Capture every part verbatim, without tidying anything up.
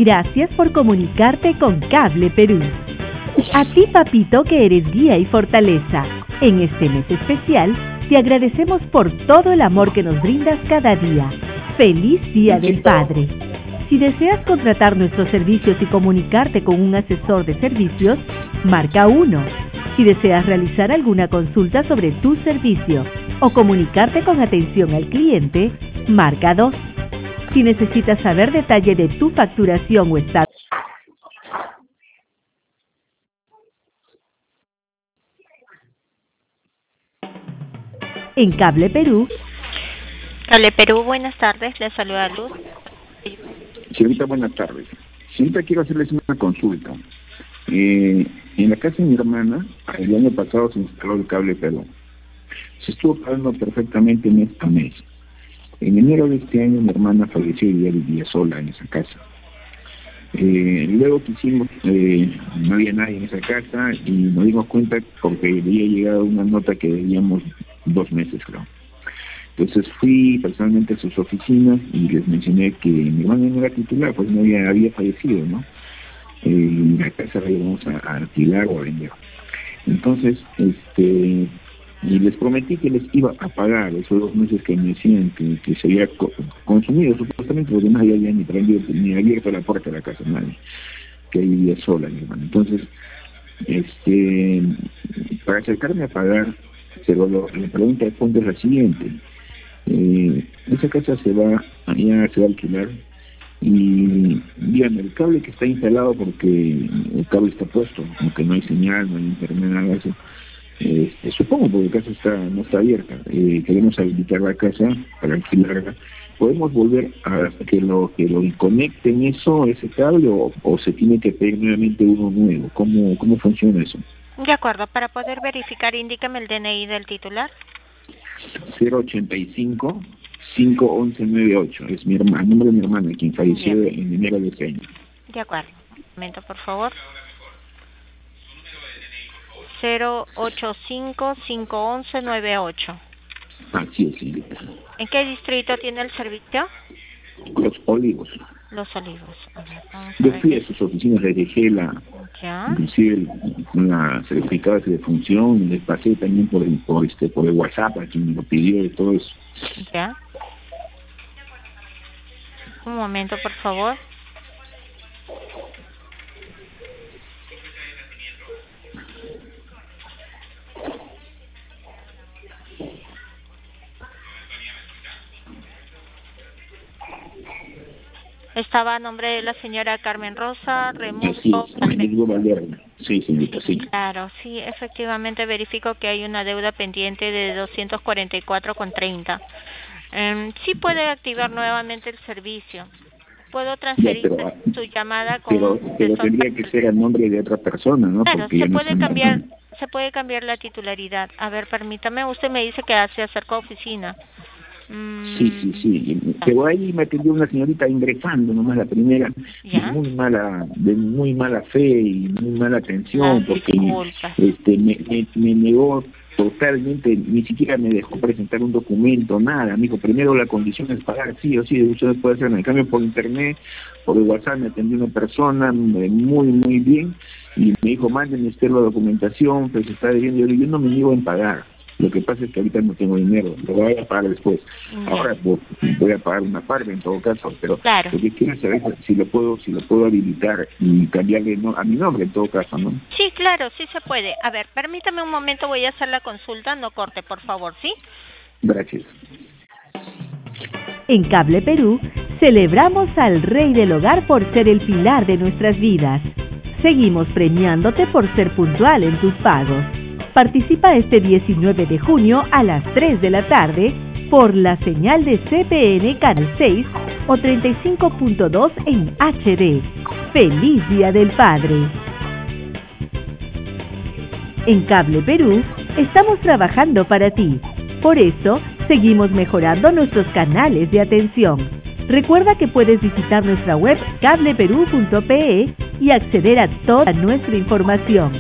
Gracias por comunicarte con Cable Perú. A ti, papito, que eres guía y fortaleza. En este mes especial, te agradecemos por todo el amor que nos brindas cada día. ¡Feliz Día del Padre! Si deseas contratar nuestros servicios y comunicarte con un asesor de servicios, marca uno. Si deseas realizar alguna consulta sobre tu servicio o comunicarte con atención al cliente, marca dos. Si necesitas saber detalle de tu facturación o estado. En Cable Perú. Cable Perú, buenas tardes, les saluda Luz. Señorita, buenas tardes. Señorita, quiero hacerles una consulta. Eh, en la casa de mi hermana, el año pasado se instaló el Cable Perú. Se estuvo pagando perfectamente mes a mes. En enero de este año mi hermana falleció y ella vivía sola en esa casa. Eh, luego quisimos, eh, no había nadie en esa casa y nos dimos cuenta porque había llegado una nota que debíamos dos meses, creo. Entonces fui personalmente a sus oficinas y les mencioné que mi hermana no era titular, pues no había, había fallecido, ¿no? Eh, la casa la íbamos a, a alquilar o a vender. Entonces, este, y les prometí que les iba a pagar esos dos meses que me decían que, que se había co consumido supuestamente, porque nadie había ni prendido ni abierto la puerta de la casa, nadie, que ahí vivía sola mi hermana. Entonces, este, para acercarme a pagar, pero lo, la pregunta de fondo es la siguiente. Eh, esa casa se va, ya se va a alquilar y díganme, el cable que está instalado, porque el cable está puesto, aunque no hay señal, no hay internet, nada de eso, eh, supongo porque la casa está, no está abierta, eh, queremos habilitar la casa para alquilarla. ¿Podemos volver a que lo que lo conecten eso, ese cable, o, o se tiene que pedir nuevamente uno nuevo? ¿Cómo, cómo funciona eso? De acuerdo, para poder verificar, indícame el D N I del titular. cero ochenta y cinco, cinco once noventa y ocho, es mi hermana, el nombre de mi hermana, quien falleció Bien. en enero de ese año. De acuerdo, un momento por favor. cero ochenta y cinco, cinco once noventa y ocho. Así es, señorita. ¿En qué distrito tiene el servicio? Los Olivos. Los Olivos. A ver, vamos a Yo ver. fui a sus oficinas, les dejé la, ¿Ya? inclusive la certificado de función, les pasé también por el, por este, por el WhatsApp a quien me lo pidió y todo eso. ¿Ya? Un momento, por favor. Estaba a nombre de la señora Carmen Rosa Remusco. Sí, señorita, sí. Claro, sí, efectivamente verifico que hay una deuda pendiente de doscientos cuarenta y cuatro con treinta. Um, sí puede activar nuevamente el servicio. Puedo transferir ya, pero, su llamada con... Pero, pero tendría que ser a nombre de otra persona, ¿no? Claro, Porque se puede no cambiar, se puede cambiar la titularidad. A ver, permítame, usted me dice que se acercó a oficina. Sí, sí, sí. Pero ahí me atendió una señorita ingresando nomás la primera, ¿Ya? de muy mala, de muy mala fe y muy mala atención, ah, porque disculpa. este me, me, me negó totalmente, ni siquiera me dejó presentar un documento, nada. Me dijo, primero la condición es pagar, sí o sí, usted puede hacer. En cambio, por internet, por el WhatsApp me atendió una persona muy, muy bien, y me dijo, mándenme usted la documentación, pues está debiendo. Yo, yo no me niego en pagar. Lo que pasa es que ahorita no tengo dinero, lo voy a pagar después. Bien. Ahora voy a pagar una parte en todo caso, pero claro. Lo que quiero saber es si lo puedo, si lo puedo habilitar y cambiarle no, a mi nombre en todo caso, ¿no? Sí, claro, sí se puede. A ver, permítame un momento, voy a hacer la consulta, no corte, por favor, ¿sí? Gracias. En Cable Perú, celebramos al Rey del Hogar por ser el pilar de nuestras vidas. Seguimos premiándote por ser puntual en tus pagos. Participa este diecinueve de junio a las tres de la tarde por la señal de C P N Canal seis o treinta y cinco punto dos en H D. ¡Feliz Día del Padre! En Cable Perú, estamos trabajando para ti. Por eso, seguimos mejorando nuestros canales de atención. Recuerda que puedes visitar nuestra web cable perú punto pe y acceder a toda nuestra información.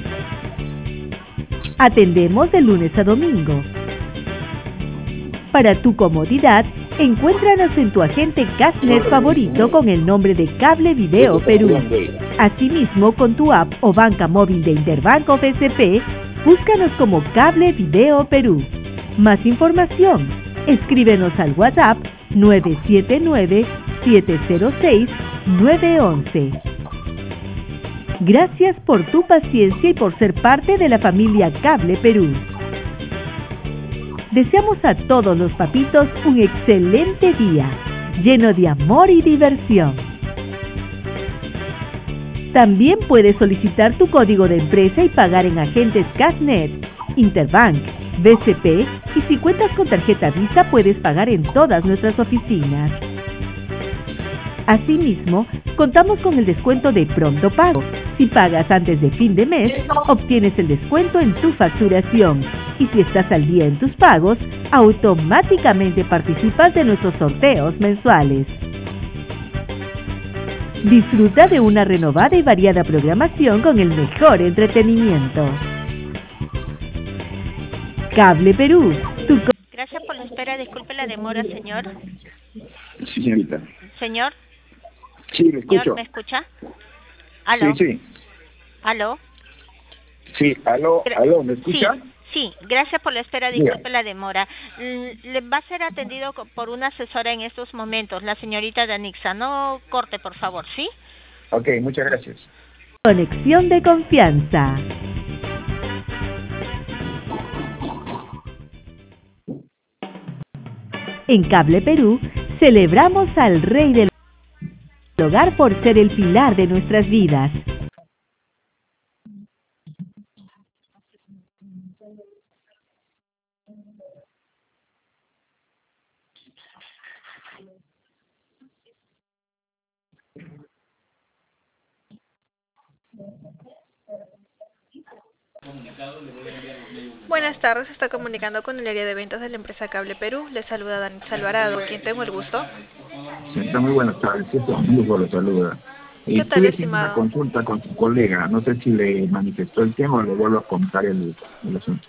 Atendemos de lunes a domingo. Para tu comodidad, Encuéntranos en tu agente Gasnet favorito con el nombre de Cable Video Perú. Asimismo, con tu app o banca móvil de Interbank o B C P, búscanos como Cable Video Perú. Más información, escríbenos al WhatsApp nueve siete nueve, siete cero seis, nueve uno uno. Gracias por tu paciencia y por ser parte de la familia Cable Perú. Deseamos a todos los papitos un excelente día, lleno de amor y diversión. También puedes solicitar tu código de empresa y pagar en agentes Gasnet, Interbank, B C P, y si cuentas con tarjeta Visa puedes pagar en todas nuestras oficinas. Asimismo, contamos con el descuento de Pronto Pago. Si pagas antes de fin de mes, obtienes el descuento en tu facturación. Y si estás al día en tus pagos, automáticamente participas de nuestros sorteos mensuales. Disfruta de una renovada y variada programación con el mejor entretenimiento. Cable Perú. Tu... Gracias por la espera. Disculpe la demora, señor. Sí, señorita. Señor. Sí, le escucho. Señor, ¿me escucha? ¿Aló? Sí, sí. ¿Aló? Sí, aló, aló, ¿me escucha? Sí, sí, gracias por la espera, disculpe la demora. Le va a ser atendido por una asesora en estos momentos, la señorita Danixa. No corte, por favor, ¿sí? Ok, muchas gracias. Conexión de confianza. En Cable Perú, celebramos al Rey del Hogar por ser el pilar de nuestras vidas. Buenas tardes, está comunicando con el área de ventas de la empresa Cable Perú. Le saluda Danixa Alvarado, quien tengo el gusto. Señorita, muy buenas tardes. Este amigo lo saluda. ¿Qué Eh, tal, Estoy haciendo estimado? una consulta con su colega. No sé si le manifestó el tema o le vuelvo a contar el, el asunto.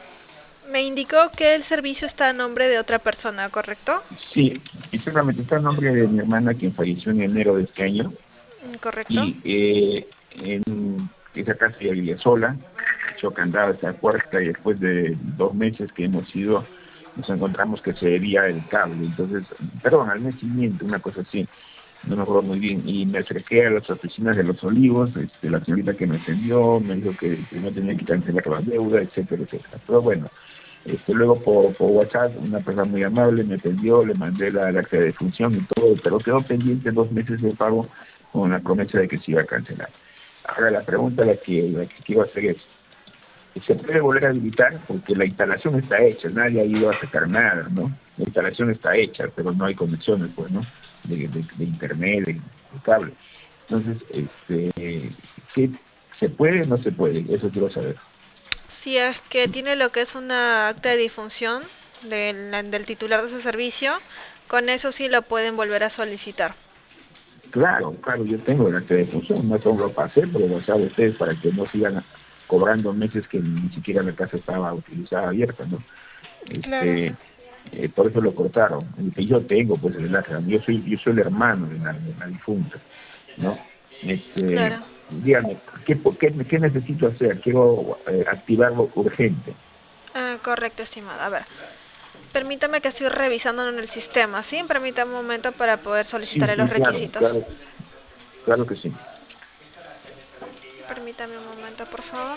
Me indicó que el servicio está a nombre de otra persona, ¿correcto? Sí, exactamente. Está el nombre de mi hermana, quien falleció en enero de este año. ¿Correcto? Y eh, en esa casa ya vivía sola, echó candado esa puerta y después de dos meses que hemos ido, nos encontramos que se debía el cable. Entonces, perdón, al mes siguiente, una cosa así, no me acuerdo muy bien, y me acerqué a las oficinas de Los Olivos, este, la señorita que me atendió me dijo que, que no tenía que cancelar la deuda, etcétera, etcétera. Pero bueno, este, luego por, por WhatsApp, una persona muy amable me atendió, le mandé la, la acta de defunción y todo, pero quedó pendiente dos meses de pago con la promesa de que se iba a cancelar. Ahora la pregunta la que, la que quiero hacer es, ¿se puede volver a habilitar? Porque la instalación está hecha, nadie ha ido a sacar nada, ¿no? La instalación está hecha, pero no hay conexiones, pues, ¿no? De, de, de internet, de, de cable. Entonces, este, ¿qué, ¿se puede o no se puede? Eso quiero saber. Si es que tiene lo que es una acta de difunción del, del titular de ese servicio, con eso sí lo pueden volver a solicitar. Claro, claro, yo tengo el acta de función, no solo lo pasé, pero lo saben ustedes para que no sigan cobrando meses que ni siquiera la casa estaba utilizada, abierta, ¿no? Este, Claro. eh, por eso lo cortaron. El que yo tengo, pues, el acta, yo soy, yo soy el hermano de la, de la difunta, ¿no? Este, Claro. díganme, ¿qué, qué, ¿qué necesito hacer? Quiero eh, activarlo urgente. Ah, correcto, estimado. A ver, permítame que estoy revisando en el sistema, ¿sí? Permítame un momento para poder solicitarle Sí, sí, los claro, requisitos. claro, claro que sí. Permítame un momento, por favor.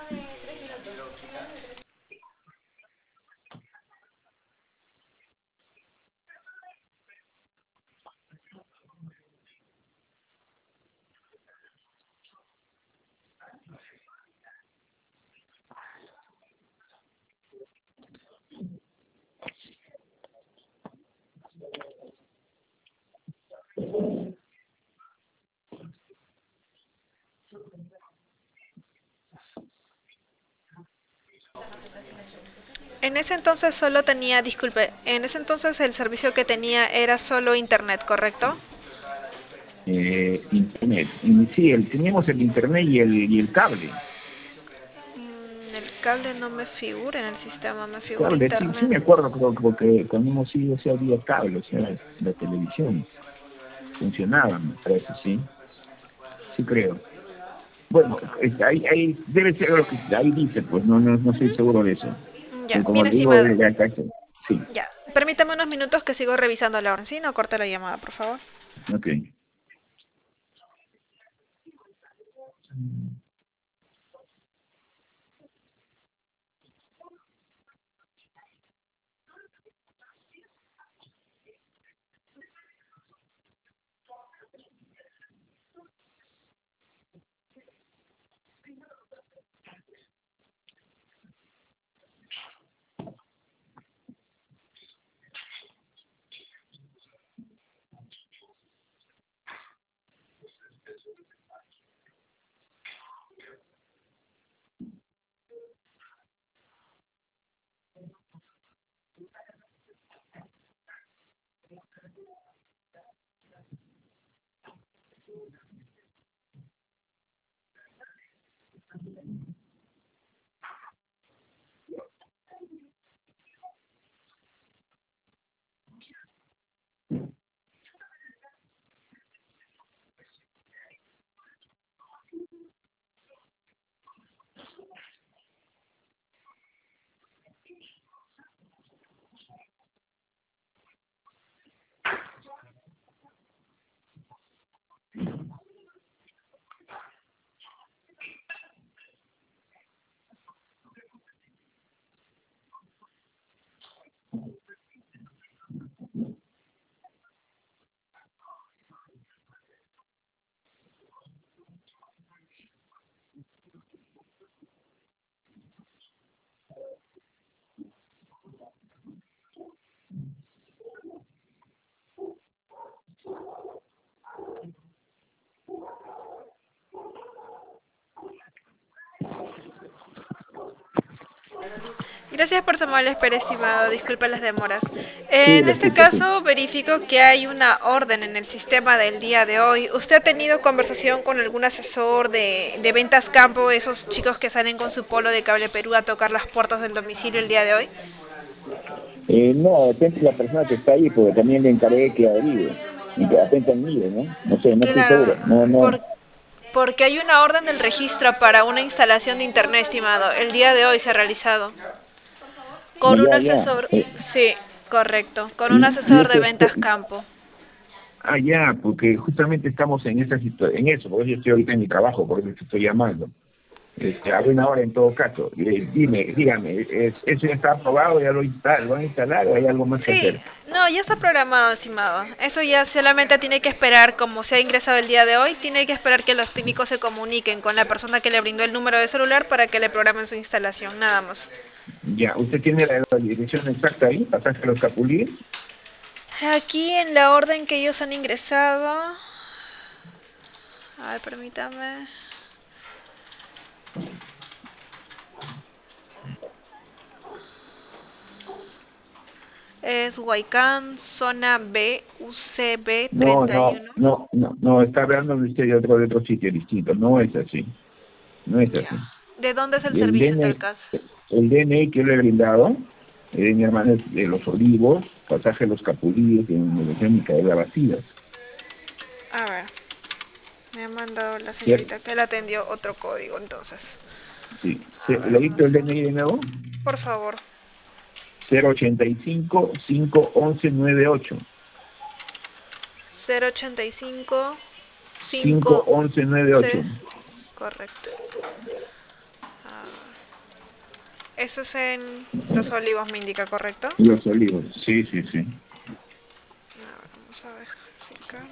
En ese entonces solo tenía, disculpe, en ese entonces el servicio que tenía era solo internet, ¿correcto? Eh, internet. Y sí, el, teníamos el internet y el, y el cable. Mm, el cable no me figura en el sistema, me figura Cable, sí, sí internet. me acuerdo, creo, porque cuando hemos ido ese había cable, o sea, la televisión funcionaba, me parece, sí, sí creo. Bueno, este, ahí, ahí debe ser lo que ahí dice, pues no no, no estoy seguro de eso. Ya, Pero como bien le digo, estimado. de acá, sí, Ya, permítame unos minutos que sigo revisando la orden, ¿sí? No corte la llamada, por favor. ok. Gracias por su amable espera, estimado. Disculpe las demoras. Eh, Sí, en lo este escucho, sí. caso, verifico que hay una orden en el sistema del día de hoy. ¿Usted ha tenido conversación con algún asesor de, de ventas campo, esos chicos que salen con su polo de Cable Perú a tocar las puertas del domicilio el día de hoy? Eh, no, depende de la persona que está ahí, porque también le encargué que averigüe, y que atenta al mío, ¿no? No sé, no estoy seguro, Claro, no, no, por- porque hay una orden del registro para una instalación de internet, estimado. El día de hoy se ha realizado. no, Con un ya, ya. asesor, Eh, sí, correcto, con un y, y asesor de eso es, ventas campo. ah, ya, porque justamente estamos en esa situación, en eso, porque yo estoy ahorita en mi trabajo, por eso te estoy llamando. Este, a buena hora en todo caso. Eh, dime, dígame, ¿es, ¿eso ya está aprobado, ya lo, instal, lo han instalado o hay algo más que Sí, hacer? no, ya está programado, estimado. Eso ya solamente tiene que esperar, como se ha ingresado el día de hoy, tiene que esperar que los técnicos se comuniquen con la persona que le brindó el número de celular para que le programen su instalación, nada más. Ya, ¿usted tiene la, la dirección exacta ahí, pasaje a los Capulíes? Aquí en la orden que ellos han ingresado, a ver, permítame. Es Huaycán, zona B, U C B No, no, treinta y uno. no, no, no, está hablando de usted de otro, de otro sitio distinto, no es así, no es Ya. así. ¿De dónde es el El servicio en tal D N I, caso? el D N I que yo le he brindado, eh, de mi hermana es de Los Olivos, pasaje a los Capulíes, en Universidad Micaela Bacidas. A ver, me ha mandado la ¿Cierto? señorita que le atendió otro código, entonces. Sí. Se- ¿Le dicto el D N I de nuevo? Por favor. cero ochenta y cinco, cinco once, noventa y ocho. cero ochenta y cinco, cinco cinco, once, noventa y ocho. seis, correcto. Ah, eso es en Los Olivos, me indica, ¿correcto? Los Olivos, sí, sí, sí. A ver, vamos a verificar.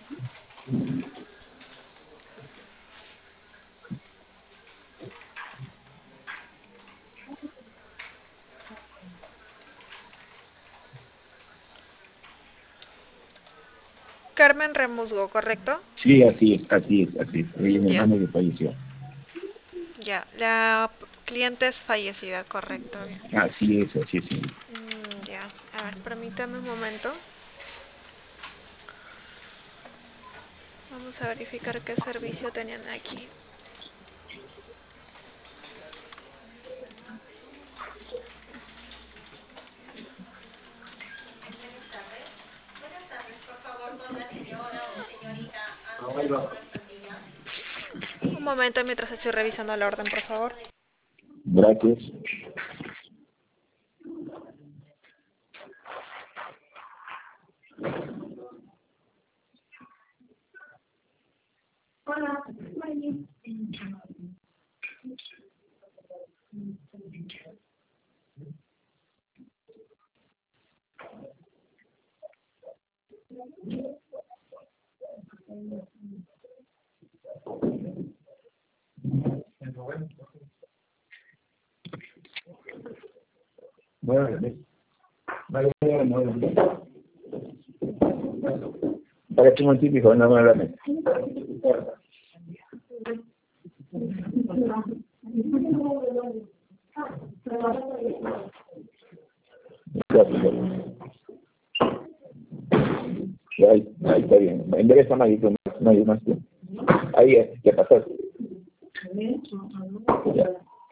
Carmen Remusgo, ¿correcto? Sí, así es, así es, así es. Ella es mi Ya. hermana que falleció. Ya, la cliente es fallecida, correcto. Así es, así es. Sí. Mm, ya, a ver, permítame un momento. Vamos a verificar qué servicio tenían aquí. Un momento mientras estoy revisando la orden, por favor. Gracias. Muéveme. Vale, muéveme. Para que un típico, no muéveme. Ahí, ahí está bien. Endereza más, no no hay más. Ahí es, ¿qué pasó? Ya.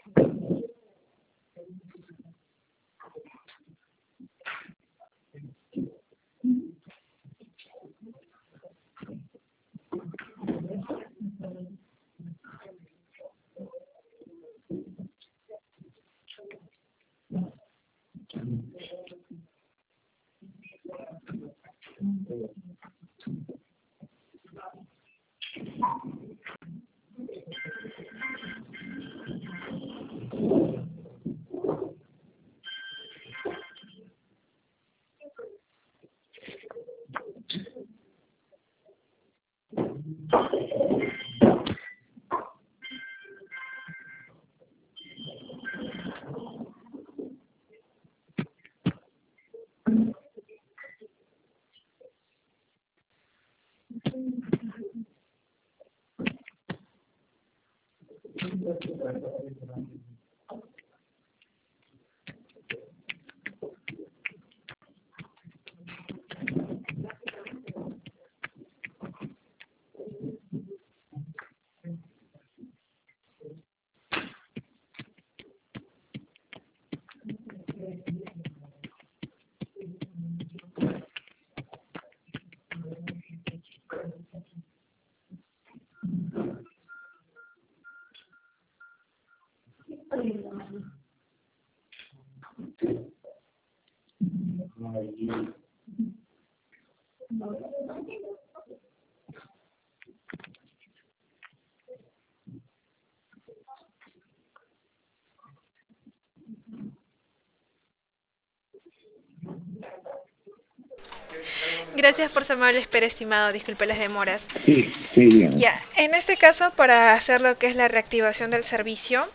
Gracias por su amable espera, estimado. Disculpe las demoras. Sí, sí, bien. Ya, en este caso, para hacer lo que es la reactivación del servicio,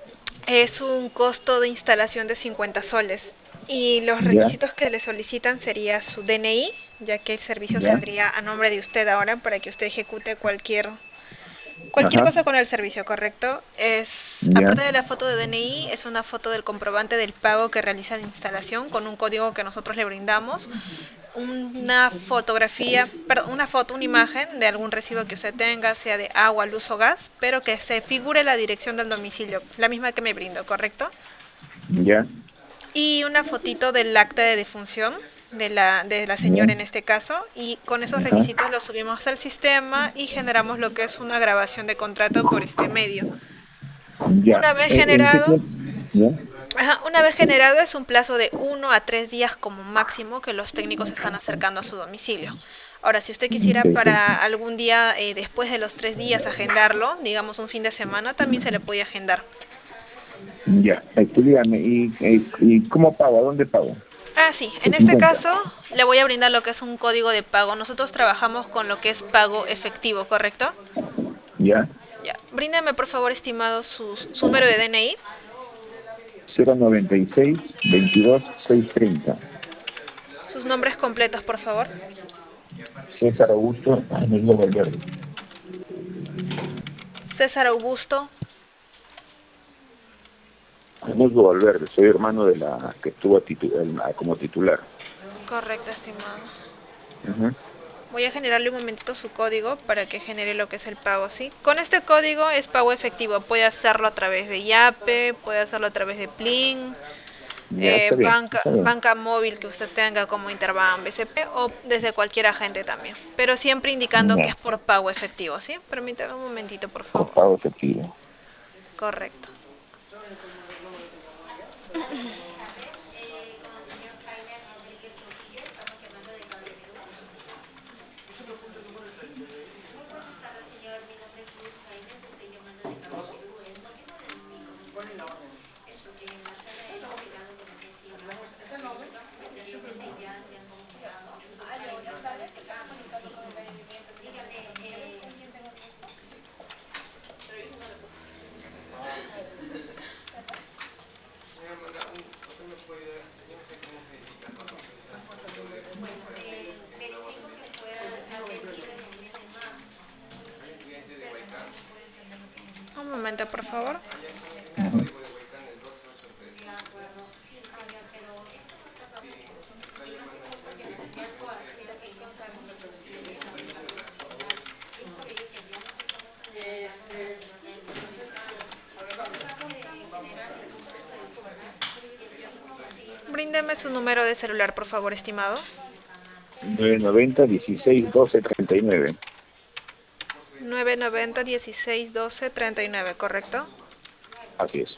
es un costo de instalación de cincuenta soles. Y los Ya, requisitos que le solicitan sería su D N I, ya que el servicio ya, saldría a nombre de usted ahora para que usted ejecute cualquier cualquier ajá, cosa con el servicio, ¿correcto? Es, ya, aparte de la foto de D N I, es una foto del comprobante del pago que realiza la instalación con un código que nosotros le brindamos, una fotografía, perdón, una foto, una imagen de algún recibo que usted tenga, sea de agua, luz o gas, pero que se figure la dirección del domicilio, la misma que me brindó, ¿correcto? ya, Y una fotito del acta de defunción de la, de la ya, señora en este caso, y con esos ajá, requisitos los subimos al sistema y generamos lo que es una grabación de contrato por este medio. ya. Una vez ¿En, en qué generado, tiempo? Ya, ajá, una vez generado es un plazo de uno a tres días como máximo que los técnicos se están acercando a su domicilio. Ahora, si usted quisiera perfecto. para algún día eh, después de los tres días agendarlo, digamos un fin de semana, también se le puede agendar. Ya, explícame, ¿y, y, y cómo pago? ¿A dónde pago? Ah, sí. En Son este cincuenta. caso le voy a brindar lo que es un código de pago. Nosotros trabajamos con lo que es pago efectivo, ¿correcto? ¿Ya? Ya. Bríndeme, por favor, estimado, su, su número de D N I, cero noventa y seis veintidós seiscientos treinta. sus nombres completos, por favor. César Augusto Emilio Valverde. César Augusto. Musgo Valverde, soy hermano de la que estuvo titu como titular. Correcto, estimado. Uh-huh. Voy a generarle un momentito su código para que genere lo que es el pago, ¿sí? Con este código es pago efectivo. Puede hacerlo a través de Yape, puede hacerlo a través de Plin, Ya, eh, está bien, banca, está bien. banca móvil que usted tenga como Interbank, B C P o desde cualquier agente también. Pero siempre indicando que Ya, es por pago efectivo, ¿sí? Permítame un momentito, por por favor. pago efectivo. Correcto. Un momento, por favor. Uh-huh. Bríndeme su número de celular, por favor, estimado. nueve noventa dieciséis doce treinta y nueve. nueve noventa dieciséis doce treinta y nueve, ¿correcto? Así es.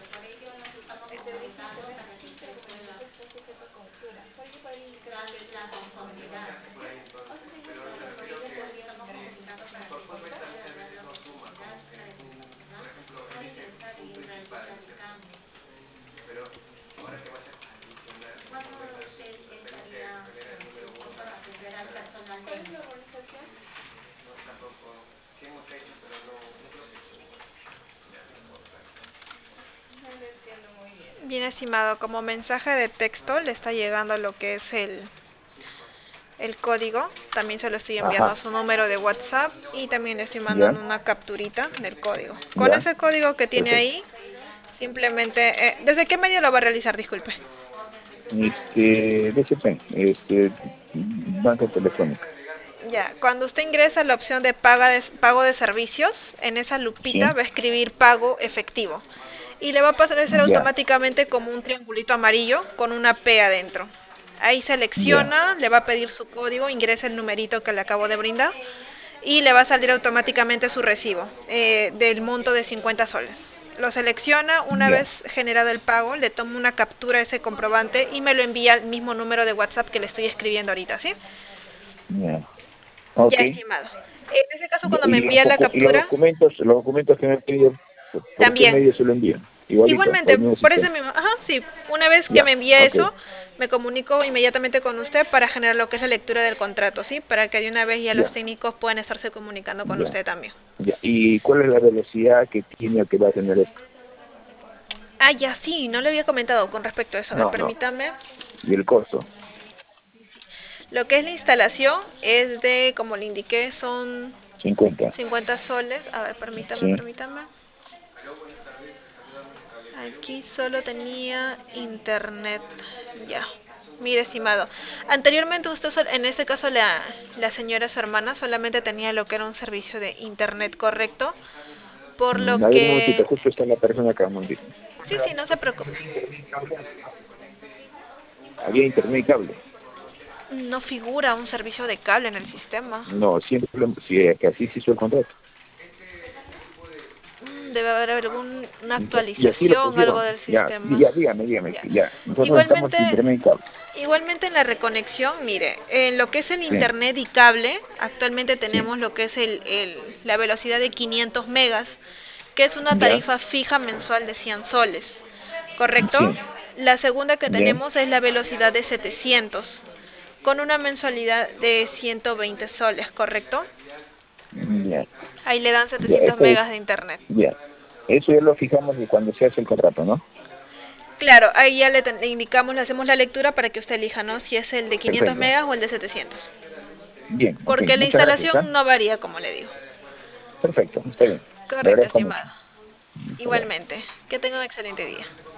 Bien, estimado, como mensaje de texto le está llegando lo que es el, el código. También se lo estoy enviando a Ajá, su número de WhatsApp y también le estoy ya, mandando una capturita del código. Con ya, ese código que tiene perfecto. ahí, simplemente... Eh, ¿desde qué medio lo va a realizar? Disculpe. Este, B C P, este, banca telefónica. Ya, cuando usted ingresa la opción de, paga de pago de servicios, en esa lupita Sí, va a escribir pago efectivo. Y le va a aparecer ya, automáticamente como un triangulito amarillo con una P adentro. Ahí ya, selecciona, le va a pedir su código, ingresa el numerito que le acabo de brindar y le va a salir automáticamente su recibo eh, del monto de cincuenta soles. Lo selecciona, una ya, vez generado el pago, le tomo una captura de ese comprobante y me lo envía al mismo número de WhatsApp que le estoy escribiendo ahorita, ¿sí? ya. Ya, Ok. estimado. En ese caso, Ya, cuando me y los, envía la docu- y los captura, documentos, los documentos que me piden, ¿por por qué también. medio se lo envían? Igualito, Igualmente, al mismo por ese sistema. mismo, ajá, sí, una vez que Ya, me envía ok, eso, me comunico inmediatamente con usted para generar lo que es la lectura del contrato, ¿sí? Para que de una vez ya los ya, técnicos puedan estarse comunicando con ya, usted también. ya. ¿Y cuál es la velocidad que tiene o que va a tener esto? Ah, ya, sí, no le había comentado con respecto a eso. A ver, No, no. permítame. ¿Y el costo? Lo que es la instalación es de, como le indiqué, son cincuenta. cincuenta soles. A ver, permítame, Sí, permítame. Aquí solo tenía internet. Ya. Mire, estimado. Anteriormente usted, sol- en este caso la, la señora, su hermana, solamente tenía lo que era un servicio de internet, ¿correcto? Por Mm, lo a ver un que... momentito, justo está la persona acá, un momentito. Sí, sí, no se preocupe. ¿Había internet y cable? No figura un servicio de cable en el sistema. No, siempre, si que así se hizo el contrato. Mm, Debe haber alguna Ya, y así lo actualización, algo pusieron. del Ya, sistema. ya, dígame, dígame, Ya. que ya. Nosotros necesitamos Igualmente, internet y cable. igualmente en la reconexión, mire, en lo que es el Sí, internet y cable, actualmente sí, tenemos lo que es el, el, la velocidad de quinientos megas, que es una ya, tarifa fija mensual de cien soles, ¿correcto? sí, La segunda que Bien. tenemos es la velocidad de setecientos, con una mensualidad de ciento veinte soles, ¿correcto? Bien. Ahí le dan Ya, setecientos esto es- megas de internet. Bien. Eso ya lo fijamos de cuando se hace el contrato, ¿no? Claro, ahí ya le, ten- le indicamos, le hacemos la lectura para que usted elija, ¿no? Si es el de quinientos Perfecto. megas o el de setecientos. Bien. ok, Porque la muchas gracias, instalación ¿ah? no varía, como le digo. Perfecto, está bien. Le Correcto, agradezco mucho. estimado. Hasta luego. Igualmente. Que tenga un excelente día.